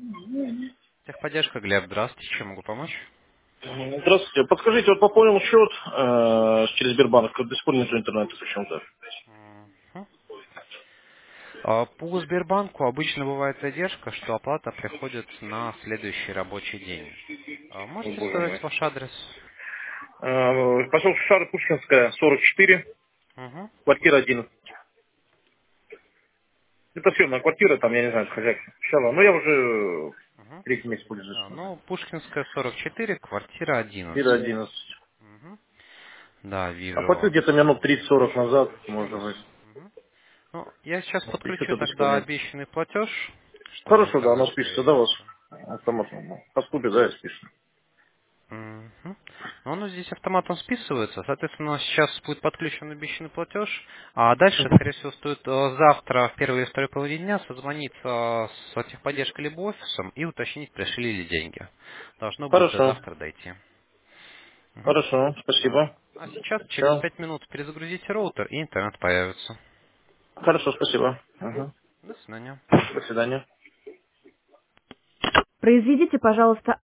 Техподдержка, Глеб, здравствуйте, чем могу помочь? Здравствуйте. Подскажите, вот пополнил счет через Сбербанк, до сих пор нет интернета почему-то. Мгм. По Сбербанку обычно бывает задержка, что оплата приходит на следующий рабочий день. О, Можете боже сказать мой. ваш адрес? Поселок Шара, Пушкинская, 44, Угу. квартира 11. Это съемная квартира, там, я не знаю, хозяйка. Сначала, но я уже Угу. третий месяц пользуюсь. Да, ну, Пушкинская, 44, квартира Квартира 11. 11. Угу. Да, Оплатил вижу. где-то минут 30-40 назад, может быть. Мгм. Ну, я сейчас Вот, и подключу что-то до сих пор тогда нет. обещанный платеж, чтобы Хорошо, да, оно интернет спишется, да, у вас? появился. Автоматом. Ну, поступит, да, и спишется. Мгм. Ну, оно здесь автоматом списывается, соответственно, сейчас будет подключен обещанный платеж, а дальше, скорее всего, стоит завтра, в первой и второй половине дня, созвониться с техподдержкой либо офисом и уточнить, пришли ли деньги. Должно будет до Хорошо. завтра дойти. Мгм. Хорошо, спасибо. А сейчас, через Все. 5 минут, перезагрузите роутер, и интернет появится. Хорошо, спасибо. Мгм. Ага. До свидания. До свидания. Произведите, пожалуйста,